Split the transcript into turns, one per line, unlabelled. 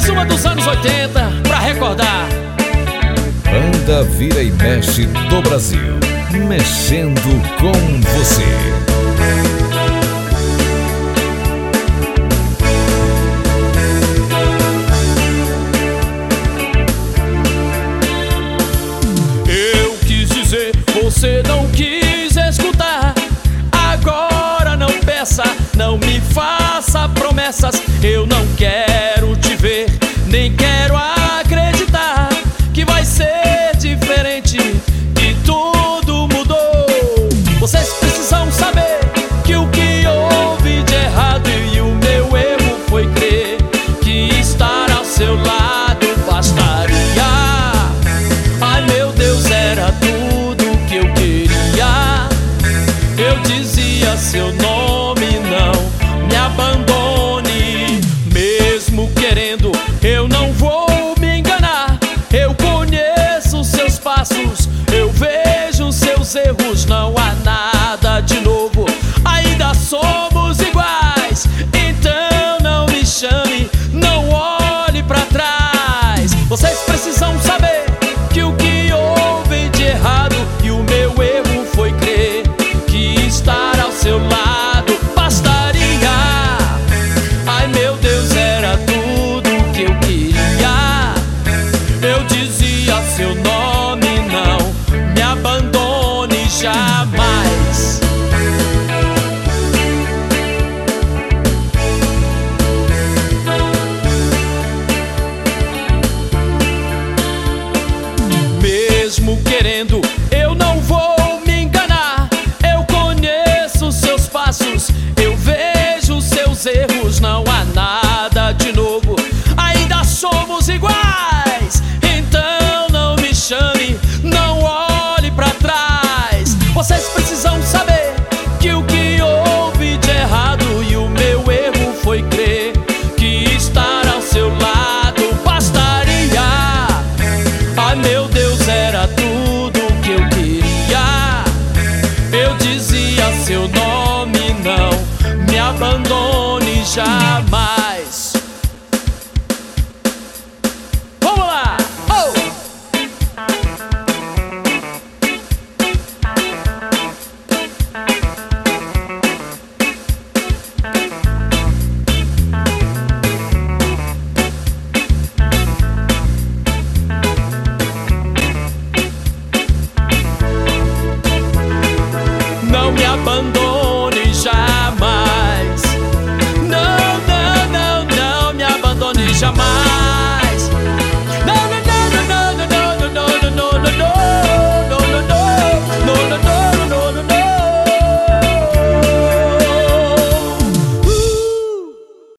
Mais uma dos anos 80 pra recordar.
Anda, vira e mexe do Brasil, mexendo com você.
Eu quis dizer, você não quis escutar. Agora não peça, não me faça promessas. Eu não quero te ver, nem quero acreditar que vai ser diferente, que tudo mudou. Vocês precisam saber que o que houve de errado e o meu erro foi crer que estar ao seu lado bastaria. Ai meu Deus, era tudo que eu queria. Eu dizia seu nome, não me abandone. Mesmo querendo, eu não vou me enganar. Eu conheço seus passos, eu vejo seus erros. Não há nada de novo, ainda somos iguais. Então não me chame, não olhe pra trás. Vocês precisam saber que o que houve de errado e o meu erro foi crer que estar ao seu lado bastaria. Ai meu Deus, era tudo que eu queria. Eu dizia seu nome, não me abandone jamais. Mesmo querendo, eu não vou me enganar. Eu conheço seus passos, eu vejo seus erros. Não há nada de novo, ainda somos iguais. Então não me chame, não olhe pra trás. Vocês precisam saber que o que houve de errado e o meu erro foi crer que estar ao seu lado bastaria. Ai meu Deus, era tudo que eu queria. Eu dizia seu nome, não me abandone jamais.